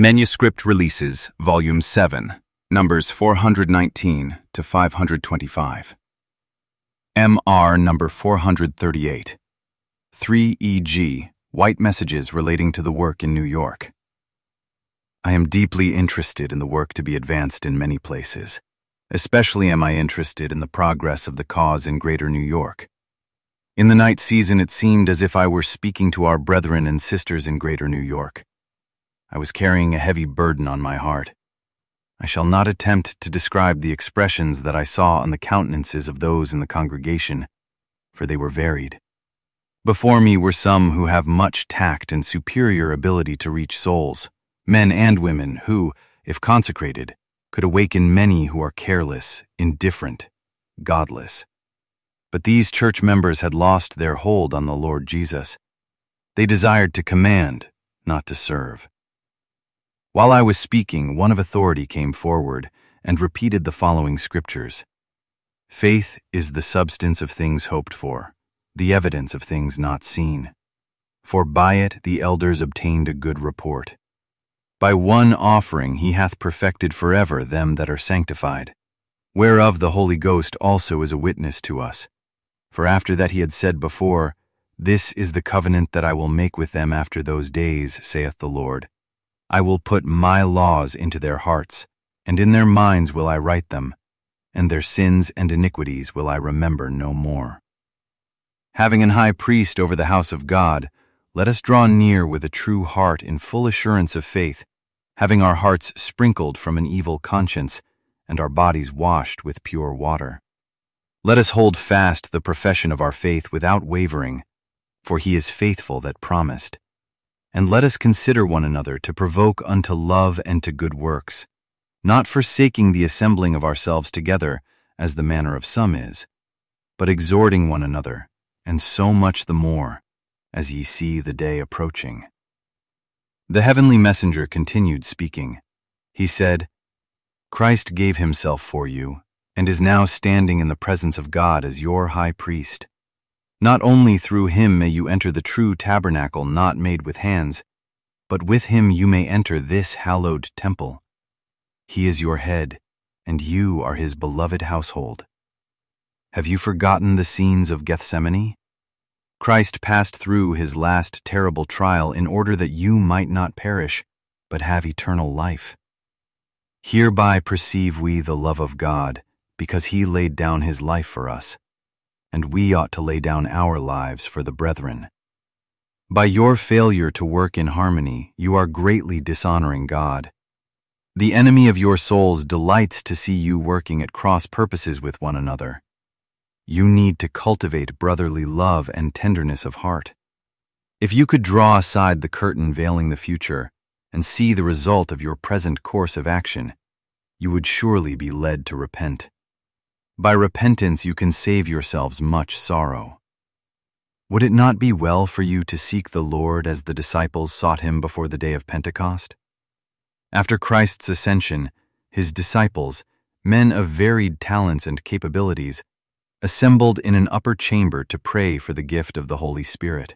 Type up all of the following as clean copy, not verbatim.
Manuscript Releases, Volume 7, numbers 419 to 525. MR number 438. 3EG, White Messages Relating to the Work in New York. I am deeply interested in the work to be advanced in many places. Especially am I interested in the progress of the cause in Greater New York. In the night season it seemed as if I were speaking to our brethren and sisters in Greater New York. I was carrying a heavy burden on my heart. I shall not attempt to describe the expressions that I saw on the countenances of those in the congregation, for they were varied. Before me were some who have much tact and superior ability to reach souls, men and women who, if consecrated, could awaken many who are careless, indifferent, godless. But these church members had lost their hold on the Lord Jesus. They desired to command, not to serve. While I was speaking, one of authority came forward and repeated the following scriptures. Faith is the substance of things hoped for, the evidence of things not seen. For by it the elders obtained a good report. By one offering he hath perfected forever them that are sanctified, whereof the Holy Ghost also is a witness to us. For after that he had said before, This is the covenant that I will make with them after those days, saith the Lord. I will put my laws into their hearts, and in their minds will I write them, and their sins and iniquities will I remember no more. Having an high priest over the house of God, let us draw near with a true heart in full assurance of faith, having our hearts sprinkled from an evil conscience, and our bodies washed with pure water. Let us hold fast the profession of our faith without wavering, for he is faithful that promised. And let us consider one another to provoke unto love and to good works, not forsaking the assembling of ourselves together, as the manner of some is, but exhorting one another, and so much the more, as ye see the day approaching. The heavenly messenger continued speaking. He said, Christ gave himself for you, and is now standing in the presence of God as your high priest. Not only through him may you enter the true tabernacle not made with hands, but with him you may enter this hallowed temple. He is your head, and you are his beloved household. Have you forgotten the scenes of Gethsemane? Christ passed through his last terrible trial in order that you might not perish, but have eternal life. Hereby perceive we the love of God, because he laid down his life for us, and we ought to lay down our lives for the brethren. By your failure to work in harmony, you are greatly dishonoring God. The enemy of your souls delights to see you working at cross purposes with one another. You need to cultivate brotherly love and tenderness of heart. If you could draw aside the curtain veiling the future and see the result of your present course of action, you would surely be led to repent. By repentance you can save yourselves much sorrow. Would it not be well for you to seek the Lord as the disciples sought him before the day of Pentecost? After Christ's ascension, his disciples, men of varied talents and capabilities, assembled in an upper chamber to pray for the gift of the Holy Spirit.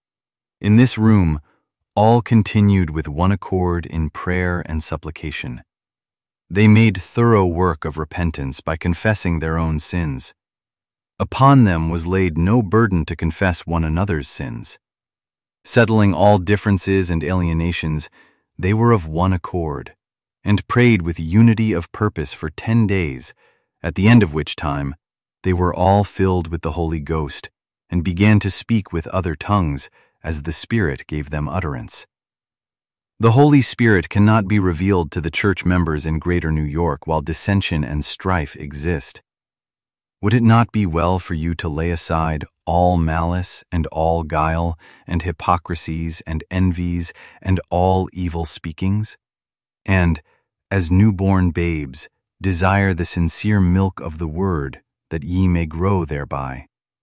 In this room, all continued with one accord in prayer and supplication. They made thorough work of repentance by confessing their own sins. Upon them was laid no burden to confess one another's sins. Settling all differences and alienations, they were of one accord, and prayed with unity of purpose for 10 days, at the end of which time they were all filled with the Holy Ghost, and began to speak with other tongues, as the Spirit gave them utterance. The Holy Spirit cannot be revealed to the church members in Greater New York while dissension and strife exist. Would it not be well for you to lay aside all malice and all guile and hypocrisies and envies and all evil speakings? And, as newborn babes, desire the sincere milk of the word, that ye may grow thereby.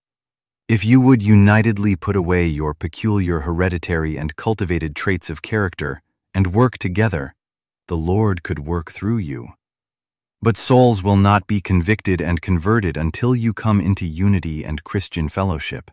If you would unitedly put away your peculiar hereditary and cultivated traits of character, and work together, the Lord could work through you. But souls will not be convicted and converted until you come into unity and Christian fellowship.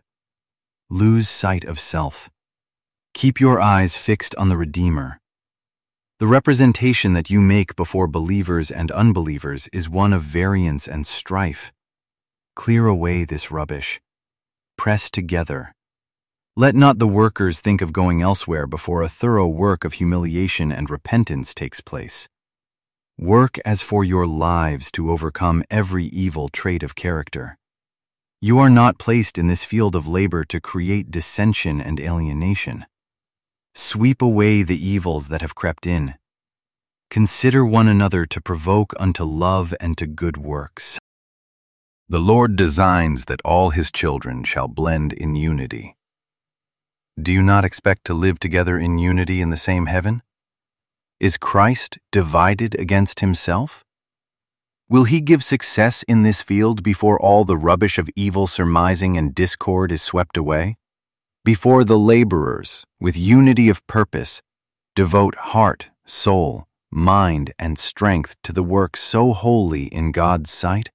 Lose sight of self. Keep your eyes fixed on the Redeemer. The representation that you make before believers and unbelievers is one of variance and strife. Clear away this rubbish. Press together. Let not the workers think of going elsewhere before a thorough work of humiliation and repentance takes place. Work as for your lives to overcome every evil trait of character. You are not placed in this field of labor to create dissension and alienation. Sweep away the evils that have crept in. Consider one another to provoke unto love and to good works. The Lord designs that all His children shall blend in unity. Do you not expect to live together in unity in the same heaven? Is Christ divided against Himself? Will He give success in this field before all the rubbish of evil surmising and discord is swept away? Before the laborers, with unity of purpose, devote heart, soul, mind, and strength to the work so holy in God's sight?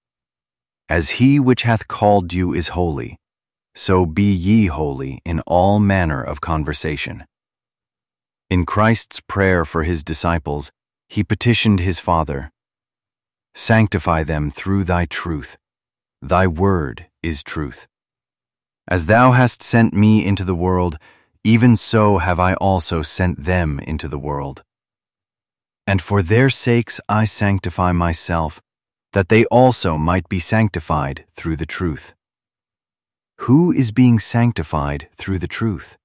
As He which hath called you is holy, so be ye holy in all manner of conversation. In Christ's prayer for His disciples, He petitioned His Father, "Sanctify them through thy truth. Thy word is truth. As thou hast sent me into the world, even so have I also sent them into the world. And for their sakes I sanctify myself, that they also might be sanctified through the truth." Who is being sanctified through the truth?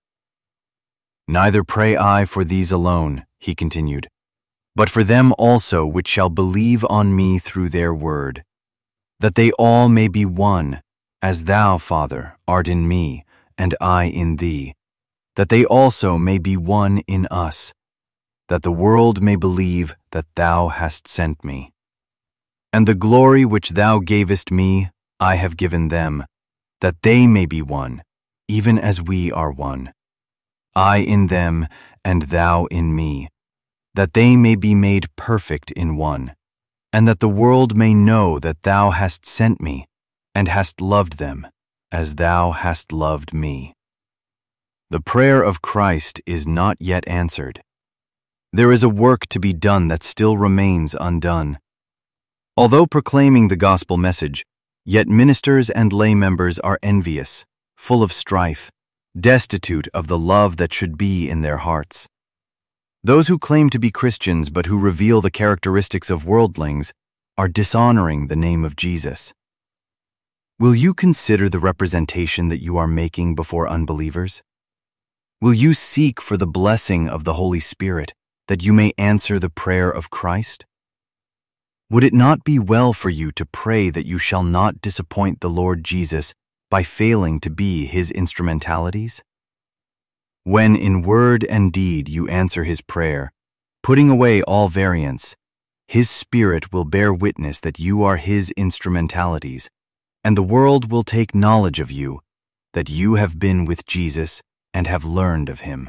"Neither pray I for these alone," He continued, "but for them also which shall believe on me through their word, that they all may be one, as thou, Father, art in me, and I in thee, that they also may be one in us, that the world may believe that thou hast sent me. And the glory which thou gavest me, I have given them, that they may be one, even as we are one. I in them, and thou in me, that they may be made perfect in one, and that the world may know that thou hast sent me, and hast loved them, as thou hast loved me." The prayer of Christ is not yet answered. There is a work to be done that still remains undone. Although proclaiming the gospel message, yet ministers and lay members are envious, full of strife, destitute of the love that should be in their hearts. Those who claim to be Christians but who reveal the characteristics of worldlings are dishonoring the name of Jesus. Will you consider the representation that you are making before unbelievers? Will you seek for the blessing of the Holy Spirit that you may answer the prayer of Christ? Would it not be well for you to pray that you shall not disappoint the Lord Jesus by failing to be His instrumentalities? When in word and deed you answer His prayer, putting away all variance, His Spirit will bear witness that you are His instrumentalities, and the world will take knowledge of you, that you have been with Jesus and have learned of Him.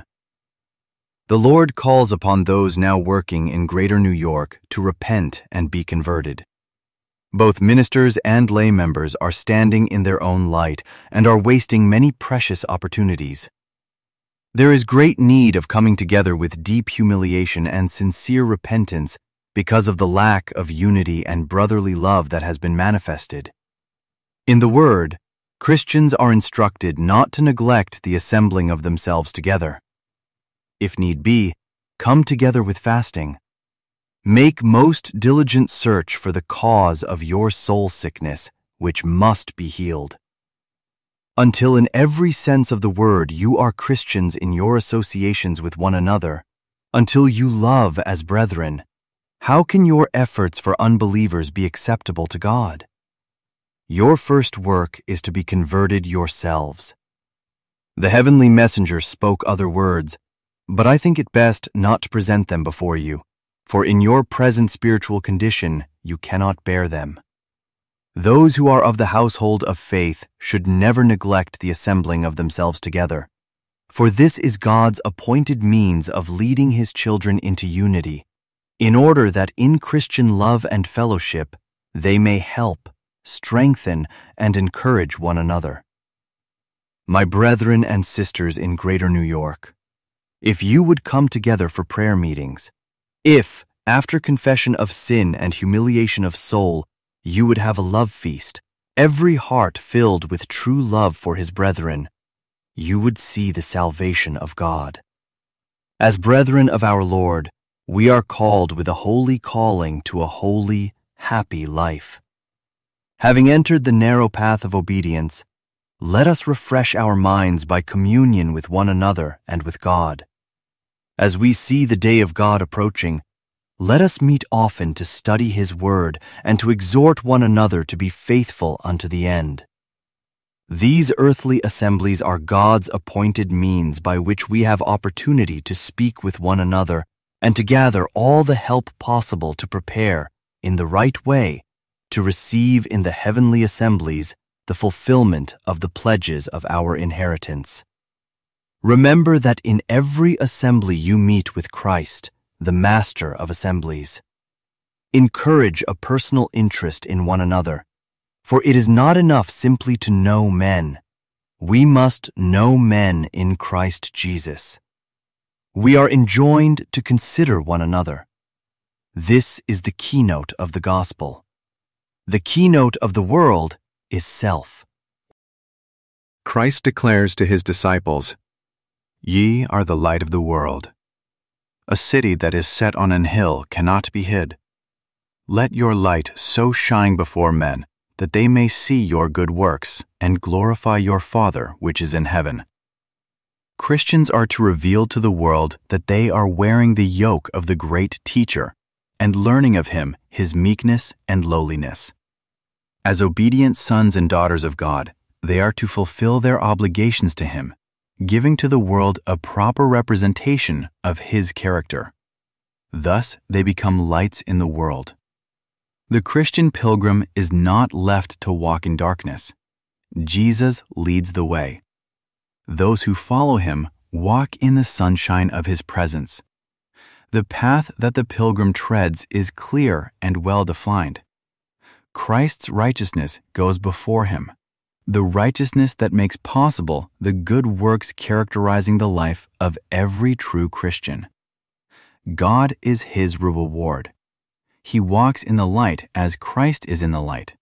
The Lord calls upon those now working in Greater New York to repent and be converted. Both ministers and lay members are standing in their own light and are wasting many precious opportunities. There is great need of coming together with deep humiliation and sincere repentance because of the lack of unity and brotherly love that has been manifested. In the Word, Christians are instructed not to neglect the assembling of themselves together. If need be, come together with fasting. Make most diligent search for the cause of your soul sickness, which must be healed. Until in every sense of the word you are Christians in your associations with one another, until you love as brethren, how can your efforts for unbelievers be acceptable to God? Your first work is to be converted yourselves. The heavenly messenger spoke other words, but I think it best not to present them before you, for in your present spiritual condition you cannot bear them. Those who are of the household of faith should never neglect the assembling of themselves together, for this is God's appointed means of leading His children into unity, in order that in Christian love and fellowship they may help, strengthen, and encourage one another. My brethren and sisters in Greater New York, if you would come together for prayer meetings, If, after confession of sin and humiliation of soul, you would have a love feast, every heart filled with true love for his brethren, you would see the salvation of God. As brethren of our Lord, we are called with a holy calling to a holy, happy life. Having entered the narrow path of obedience, let us refresh our minds by communion with one another and with God. As we see the day of God approaching, let us meet often to study His Word and to exhort one another to be faithful unto the end. These earthly assemblies are God's appointed means by which we have opportunity to speak with one another and to gather all the help possible to prepare, in the right way, to receive in the heavenly assemblies the fulfillment of the pledges of our inheritance. Remember that in every assembly you meet with Christ, the Master of assemblies. Encourage a personal interest in one another, for it is not enough simply to know men. We must know men in Christ Jesus. We are enjoined to consider one another. This is the keynote of the gospel. The keynote of the world is self. Christ declares to his disciples, Ye are the light of the world. A city that is set on an hill cannot be hid. Let your light so shine before men that they may see your good works and glorify your Father which is in heaven. Christians are to reveal to the world that they are wearing the yoke of the great teacher and learning of him his meekness and lowliness. As obedient sons and daughters of God, they are to fulfill their obligations to him, giving to the world a proper representation of his character. Thus they become lights in the world. The Christian pilgrim is not left to walk in darkness. Jesus leads the way. Those who follow him walk in the sunshine of his presence. The path that the pilgrim treads is clear and well defined. Christ's righteousness goes before him, the righteousness that makes possible the good works characterizing the life of every true Christian. God is his reward. He walks in the light as Christ is in the light.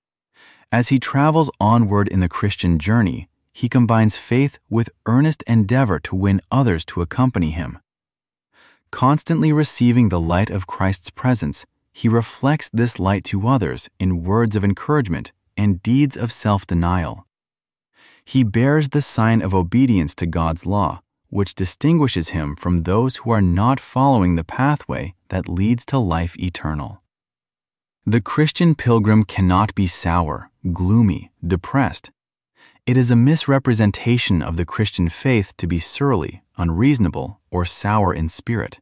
As he travels onward in the Christian journey, he combines faith with earnest endeavor to win others to accompany him. Constantly receiving the light of Christ's presence, he reflects this light to others in words of encouragement and deeds of self-denial. He bears the sign of obedience to God's law, which distinguishes him from those who are not following the pathway that leads to life eternal. The Christian pilgrim cannot be sour, gloomy, depressed. It is a misrepresentation of the Christian faith to be surly, unreasonable, or sour in spirit.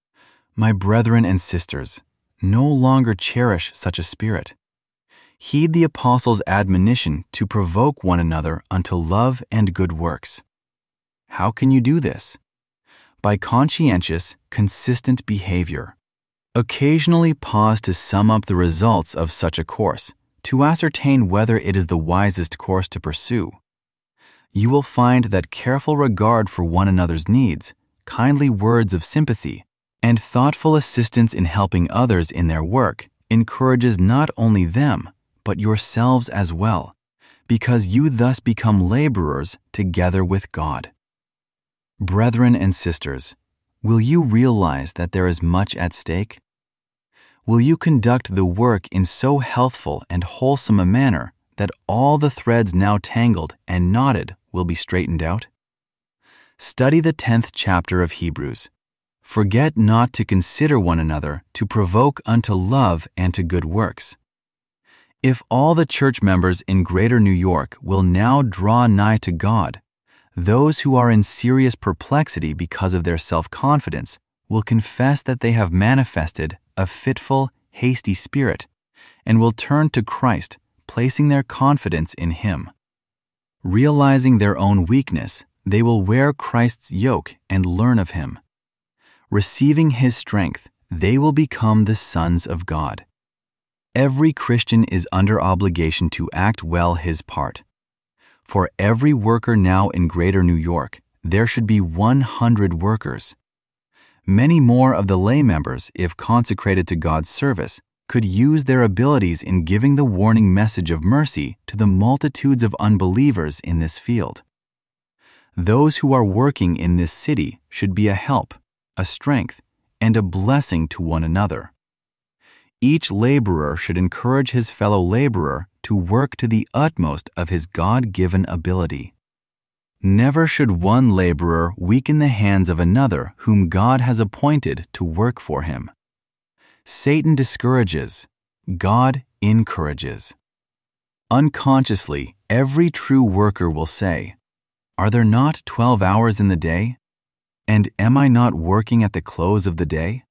My brethren and sisters, no longer cherish such a spirit. Heed the apostles' admonition to provoke one another unto love and good works. How can you do this? By conscientious, consistent behavior. Occasionally pause to sum up the results of such a course, to ascertain whether it is the wisest course to pursue. You will find that careful regard for one another's needs, kindly words of sympathy, and thoughtful assistance in helping others in their work encourages not only them, but yourselves as well, because you thus become laborers together with God. Brethren and sisters, will you realize that there is much at stake? Will you conduct the work in so healthful and wholesome a manner that all the threads now tangled and knotted will be straightened out? Study the 10th chapter of Hebrews. Forget not to consider one another to provoke unto love and to good works. If all the church members in Greater New York will now draw nigh to God, those who are in serious perplexity because of their self-confidence will confess that they have manifested a fitful, hasty spirit, and will turn to Christ, placing their confidence in Him. Realizing their own weakness, they will wear Christ's yoke and learn of Him. Receiving His strength, they will become the sons of God. Every Christian is under obligation to act well his part. For every worker now in Greater New York, there should be 100 workers. Many more of the lay members, if consecrated to God's service, could use their abilities in giving the warning message of mercy to the multitudes of unbelievers in this field. Those who are working in this city should be a help, a strength, and a blessing to one another. Each laborer should encourage his fellow laborer to work to the utmost of his God-given ability. Never should one laborer weaken the hands of another whom God has appointed to work for him. Satan discourages, God encourages. Unconsciously, every true worker will say, "Are there not 12 hours in the day? And am I not working at the close of the day?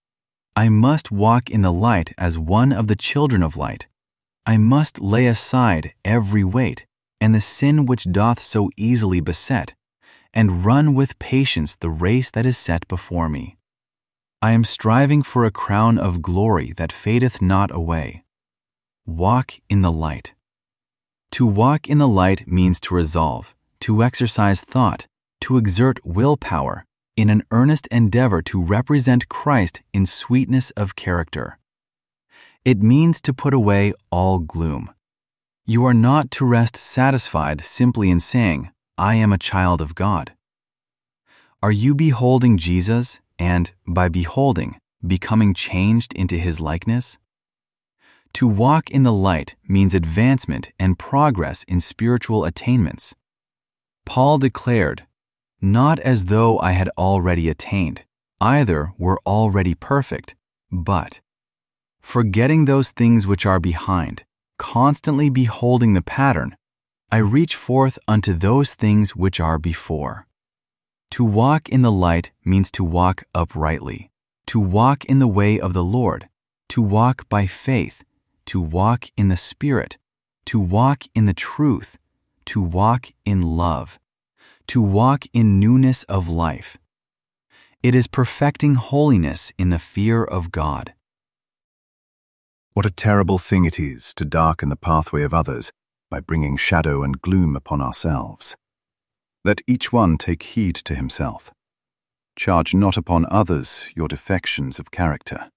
I must walk in the light as one of the children of light. I must lay aside every weight, and the sin which doth so easily beset, and run with patience the race that is set before me. I am striving for a crown of glory that fadeth not away." Walk in the light. To walk in the light means to resolve, to exercise thought, to exert willpower in an earnest endeavor to represent Christ in sweetness of character. It means to put away all gloom. You are not to rest satisfied simply in saying, "I am a child of God." Are you beholding Jesus and, by beholding, becoming changed into his likeness? To walk in the light means advancement and progress in spiritual attainments. Paul declared, "Not as though I had already attained, either were already perfect, but, forgetting those things which are behind, constantly beholding the pattern, I reach forth unto those things which are before." To walk in the light means to walk uprightly, to walk in the way of the Lord, to walk by faith, to walk in the Spirit, to walk in the truth, to walk in love, to walk in newness of life. It is perfecting holiness in the fear of God. What a terrible thing it is to darken the pathway of others by bringing shadow and gloom upon ourselves. Let each one take heed to himself. Charge not upon others your defections of character.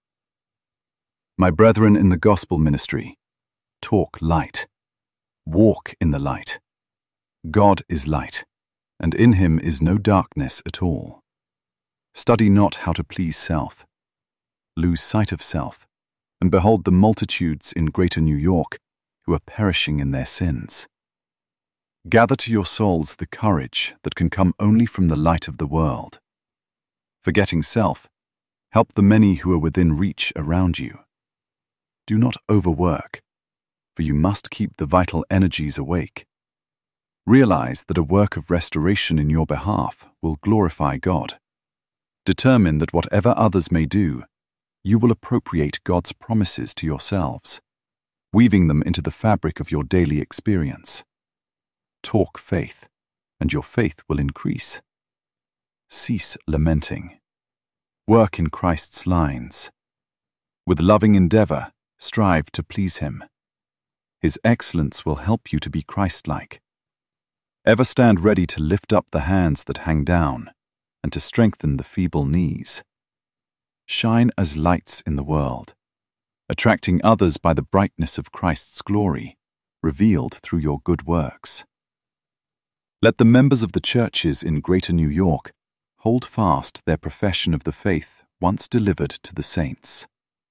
My brethren in the gospel ministry, talk light. Walk in the light. God is light, and in him is no darkness at all. Study not how to please self. Lose sight of self, and behold the multitudes in Greater New York who are perishing in their sins. Gather to your souls the courage that can come only from the light of the world. Forgetting self, help the many who are within reach around you. Do not overwork, for you must keep the vital energies awake. Realize that a work of restoration in your behalf will glorify God. Determine that whatever others may do, you will appropriate God's promises to yourselves, weaving them into the fabric of your daily experience. Talk faith, and your faith will increase. Cease lamenting. Work in Christ's lines. With loving endeavor, strive to please him. His excellence will help you to be Christ-like. Ever stand ready to lift up the hands that hang down and to strengthen the feeble knees. Shine as lights in the world, attracting others by the brightness of Christ's glory, revealed through your good works. Let the members of the churches in Greater New York hold fast their profession of the faith once delivered to the saints.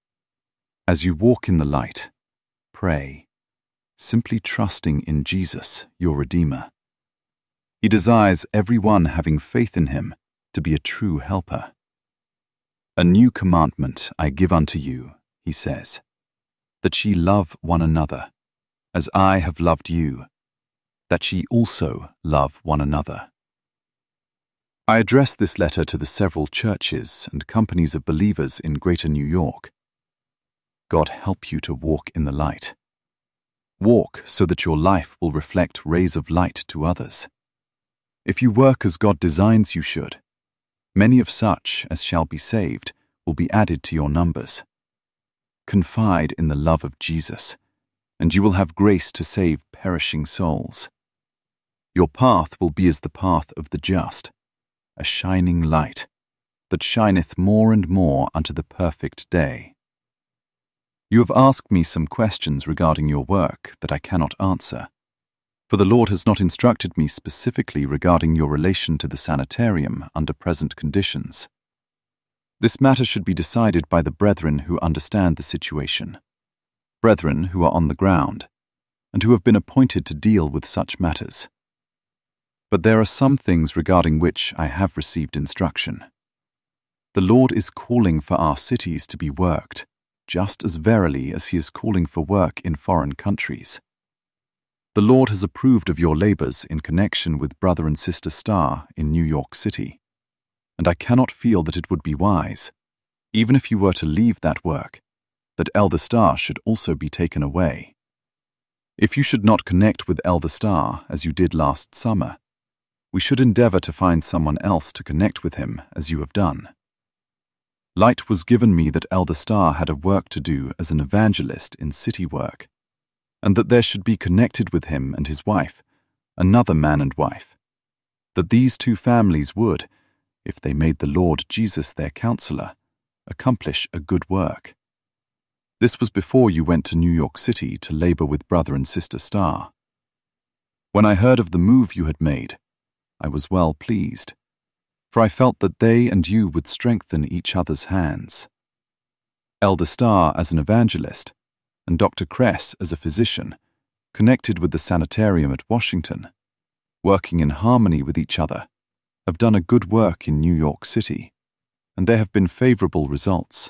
As you walk in the light, pray, simply trusting in Jesus, your Redeemer. He desires every one having faith in him to be a true helper. "A new commandment I give unto you," he says, "that ye love one another, as I have loved you, that ye also love one another." I address this letter to the several churches and companies of believers in Greater New York. God help you to walk in the light. Walk so that your life will reflect rays of light to others. If you work as God designs you should, many of such as shall be saved will be added to your numbers. Confide in the love of Jesus, and you will have grace to save perishing souls. Your path will be as the path of the just, a shining light, that shineth more and more unto the perfect day. You have asked me some questions regarding your work that I cannot answer, for the Lord has not instructed me specifically regarding your relation to the sanitarium under present conditions. This matter should be decided by the brethren who understand the situation, brethren who are on the ground, and who have been appointed to deal with such matters. But there are some things regarding which I have received instruction. The Lord is calling for our cities to be worked, just as verily as He is calling for work in foreign countries. The Lord has approved of your labors in connection with Brother and Sister Starr in New York City, and I cannot feel that it would be wise, even if you were to leave that work, that Elder Starr should also be taken away. If you should not connect with Elder Starr as you did last summer, we should endeavor to find someone else to connect with him as you have done. Light was given me that Elder Starr had a work to do as an evangelist in city work, and that there should be connected with him and his wife, another man and wife, that these two families would, if they made the Lord Jesus their counselor, accomplish a good work. This was before you went to New York City to labor with Brother and Sister Starr. When I heard of the move you had made, I was well pleased, for I felt that they and you would strengthen each other's hands. Elder Starr as an evangelist, and Dr. Kress as a physician, connected with the sanitarium at Washington, working in harmony with each other, have done a good work in New York City, and there have been favorable results.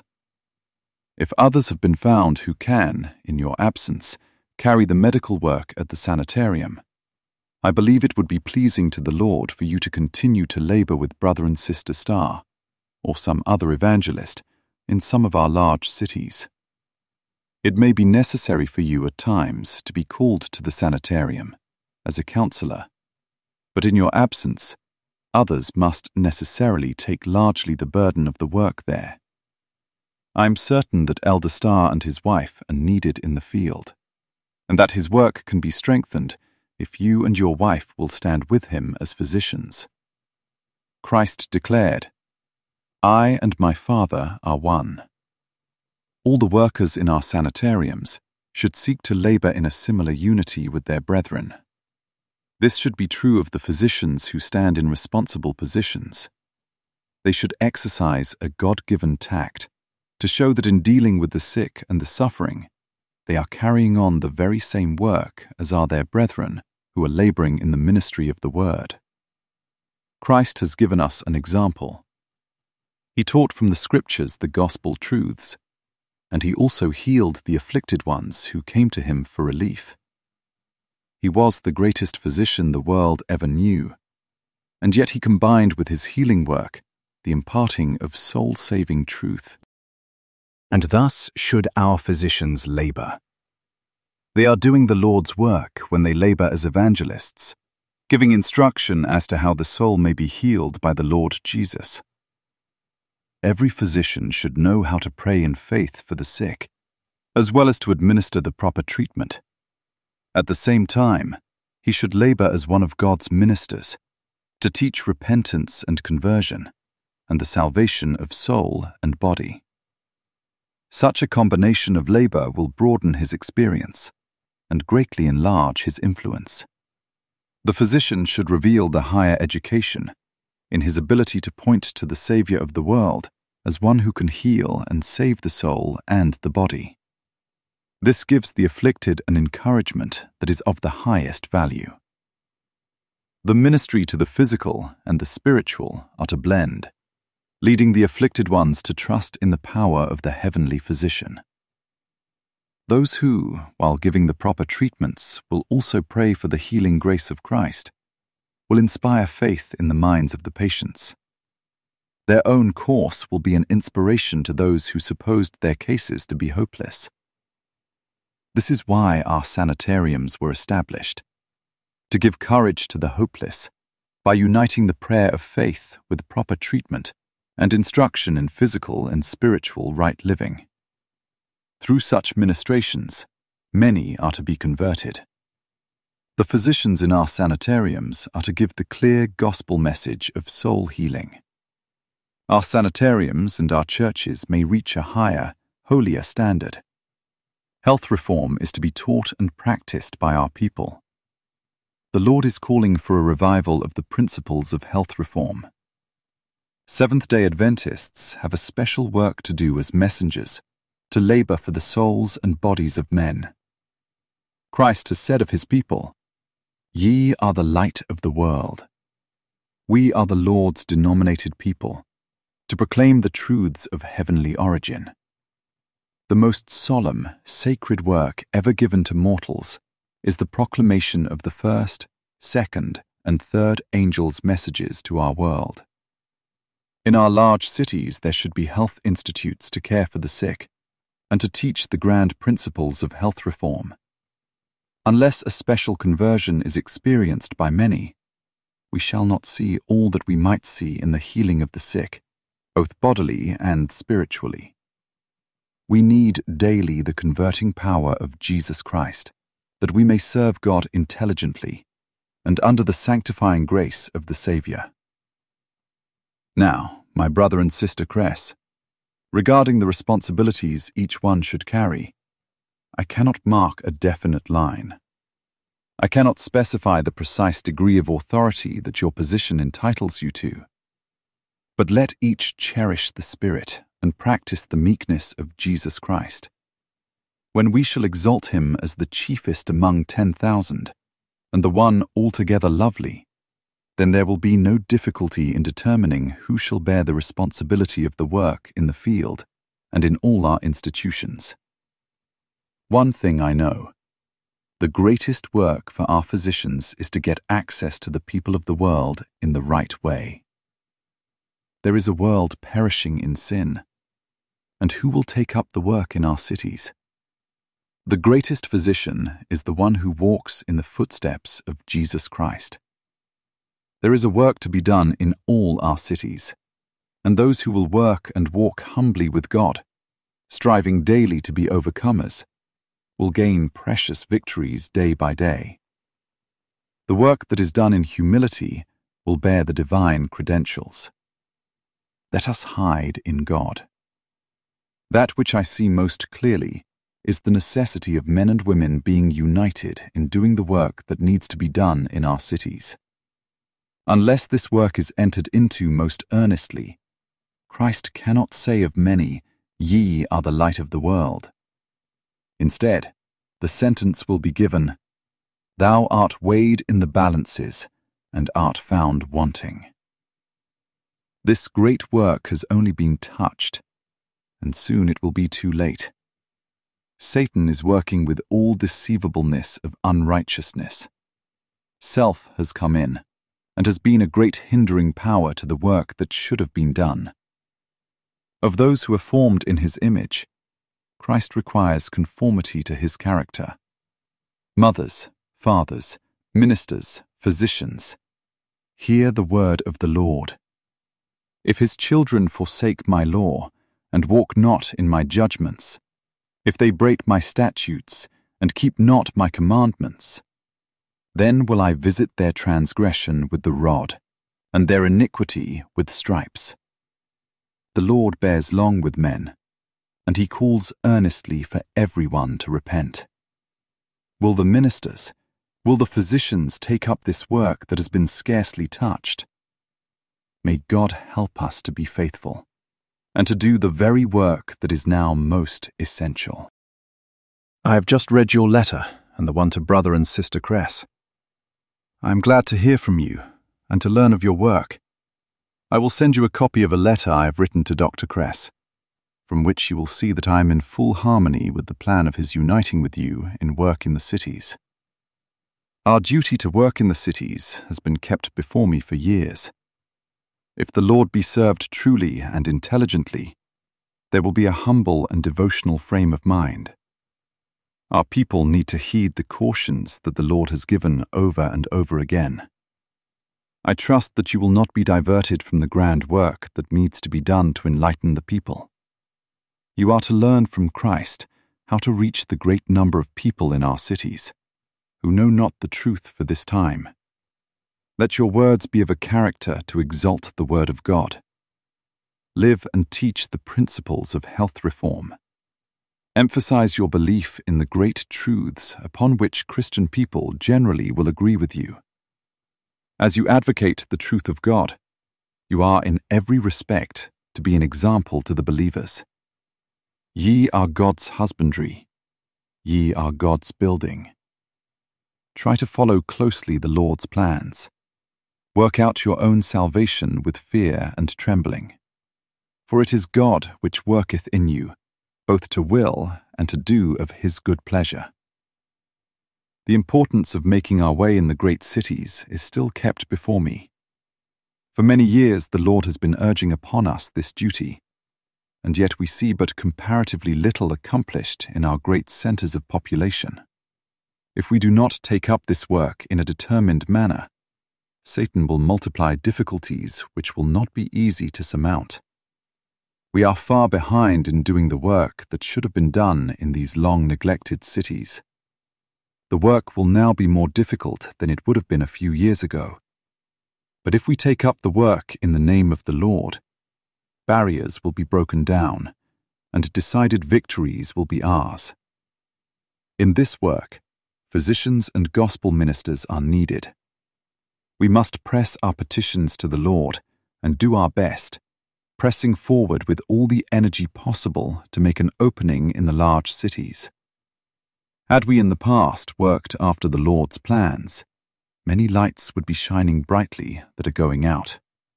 If others have been found who can, in your absence, carry the medical work at the sanitarium, I believe it would be pleasing to the Lord for you to continue to labor with Brother and Sister Starr, or some other evangelist, in some of our large cities. It may be necessary for you at times to be called to the sanitarium as a counselor, but in your absence, others must necessarily take largely the burden of the work there. I am certain that Elder Starr and his wife are needed in the field, and that his work can be strengthened if you and your wife will stand with him as physicians. Christ declared, "I and my Father are one." All the workers in our sanitariums should seek to labor in a similar unity with their brethren. This should be true of the physicians who stand in responsible positions. They should exercise a God-given tact to show that in dealing with the sick and the suffering, they are carrying on the very same work as are their brethren who are laboring in the ministry of the Word. Christ has given us an example. He taught from the Scriptures the gospel truths, and he also healed the afflicted ones who came to him for relief. He was the greatest physician the world ever knew, and yet he combined with his healing work the imparting of soul-saving truth. And thus should our physicians labor. They are doing the Lord's work when they labor as evangelists, giving instruction as to how the soul may be healed by the Lord Jesus. Every physician should know how to pray in faith for the sick, as well as to administer the proper treatment. At the same time, he should labor as one of God's ministers, to teach repentance and conversion, and the salvation of soul and body. Such a combination of labor will broaden his experience and greatly enlarge his influence. The physician should reveal the higher education in his ability to point to the Savior of the world as one who can heal and save the soul and the body. This gives the afflicted an encouragement that is of the highest value. The ministry to the physical and the spiritual are to blend, leading the afflicted ones to trust in the power of the heavenly physician. Those who, while giving the proper treatments, will also pray for the healing grace of Christ, will inspire faith in the minds of the patients. Their own course will be an inspiration to those who supposed their cases to be hopeless. This is why our sanitariums were established, to give courage to the hopeless by uniting the prayer of faith with proper treatment and instruction in physical and spiritual right living. Through such ministrations, many are to be converted. The physicians in our sanitariums are to give the clear gospel message of soul healing. Our sanitariums and our churches may reach a higher, holier standard. Health reform is to be taught and practiced by our people. The Lord is calling for a revival of the principles of health reform. Seventh-day Adventists have a special work to do as messengers, to labor for the souls and bodies of men. Christ has said of his people, "Ye are the light of the world." We are the Lord's denominated people, to proclaim the truths of heavenly origin. The most solemn, sacred work ever given to mortals is the proclamation of the first, second, and third angels' messages to our world. In our large cities, there should be health institutes to care for the sick and to teach the grand principles of health reform. Unless a special conversion is experienced by many, we shall not see all that we might see in the healing of the sick, both bodily and spiritually. We need daily the converting power of Jesus Christ, that we may serve God intelligently and under the sanctifying grace of the Saviour. Now, my brother and sister Cress, regarding the responsibilities each one should carry, I cannot mark a definite line. I cannot specify the precise degree of authority that your position entitles you to. But let each cherish the Spirit and practice the meekness of Jesus Christ. When we shall exalt him as the chiefest among 10,000, and the one altogether lovely, then there will be no difficulty in determining who shall bear the responsibility of the work in the field and in all our institutions. One thing I know: the greatest work for our physicians is to get access to the people of the world in the right way. There is a world perishing in sin, and who will take up the work in our cities? The greatest physician is the one who walks in the footsteps of Jesus Christ. There is a work to be done in all our cities, and those who will work and walk humbly with God, striving daily to be overcomers, will gain precious victories day by day. The work that is done in humility will bear the divine credentials. Let us hide in God. That which I see most clearly is the necessity of men and women being united in doing the work that needs to be done in our cities. Unless this work is entered into most earnestly, Christ cannot say of many, "Ye are the light of the world." Instead, the sentence will be given, "Thou art weighed in the balances, and art found wanting." This great work has only been touched, and soon it will be too late. Satan is working with all deceivableness of unrighteousness. Self has come in, and has been a great hindering power to the work that should have been done. Of those who are formed in his image, Christ requires conformity to his character. Mothers, fathers, ministers, physicians, hear the word of the Lord. If his children forsake my law, and walk not in my judgments, if they break my statutes, and keep not my commandments, then will I visit their transgression with the rod, and their iniquity with stripes. The Lord bears long with men, and he calls earnestly for everyone to repent. Will the ministers, will the physicians take up this work that has been scarcely touched? May God help us to be faithful, and to do the very work that is now most essential. I have just read your letter and the one to brother and sister Cress. I am glad to hear from you and to learn of your work. I will send you a copy of a letter I have written to Dr. Cress, from which you will see that I am in full harmony with the plan of his uniting with you in work in the cities. Our duty to work in the cities has been kept before me for years. If the Lord be served truly and intelligently, there will be a humble and devotional frame of mind. Our people need to heed the cautions that the Lord has given over and over again. I trust that you will not be diverted from the grand work that needs to be done to enlighten the people. You are to learn from Christ how to reach the great number of people in our cities, who know not the truth for this time. Let your words be of a character to exalt the word of God. Live and teach the principles of health reform. Emphasize your belief in the great truths upon which Christian people generally will agree with you. As you advocate the truth of God, you are in every respect to be an example to the believers. Ye are God's husbandry. Ye are God's building. Try to follow closely the Lord's plans. Work out your own salvation with fear and trembling. For it is God which worketh in you, both to will and to do of his good pleasure. The importance of making our way in the great cities is still kept before me. For many years the Lord has been urging upon us this duty, and yet we see but comparatively little accomplished in our great centers of population. If we do not take up this work in a determined manner, Satan will multiply difficulties which will not be easy to surmount. We are far behind in doing the work that should have been done in these long-neglected cities. The work will now be more difficult than it would have been a few years ago. But if we take up the work in the name of the Lord, barriers will be broken down, and decided victories will be ours. In this work, physicians and gospel ministers are needed. We must press our petitions to the Lord and do our best, pressing forward with all the energy possible to make an opening in the large cities. Had we in the past worked after the Lord's plans, many lights would be shining brightly that are going out.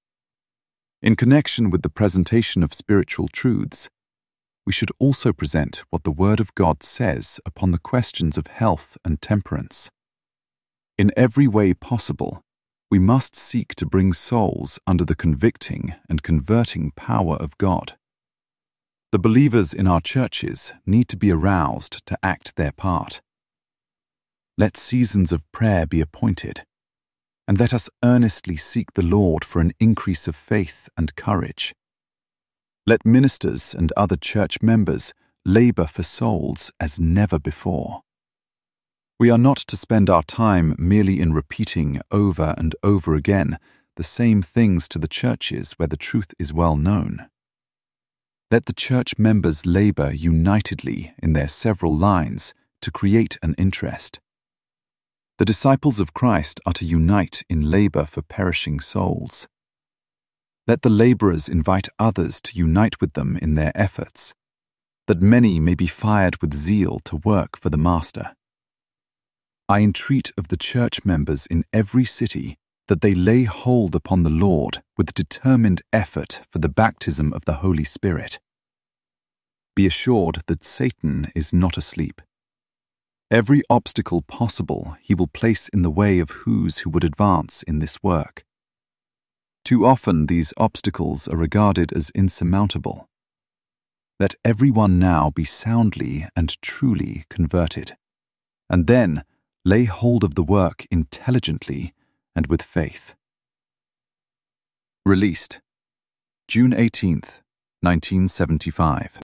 In connection with the presentation of spiritual truths, we should also present what the Word of God says upon the questions of health and temperance. In every way possible, we must seek to bring souls under the convicting and converting power of God. The believers in our churches need to be aroused to act their part. Let seasons of prayer be appointed, and let us earnestly seek the Lord for an increase of faith and courage. Let ministers and other church members labor for souls as never before. We are not to spend our time merely in repeating over and over again the same things to the churches where the truth is well known. Let the church members labor unitedly in their several lines to create an interest. The disciples of Christ are to unite in labor for perishing souls. Let the laborers invite others to unite with them in their efforts, that many may be fired with zeal to work for the Master. I entreat of the church members in every city that they lay hold upon the Lord with determined effort for the baptism of the Holy Spirit. Be assured that Satan is not asleep. Every obstacle possible he will place in the way of who would advance in this work. Too often these obstacles are regarded as insurmountable. Let everyone now be soundly and truly converted, and then lay hold of the work intelligently and with faith. Released, June 18th, 1975.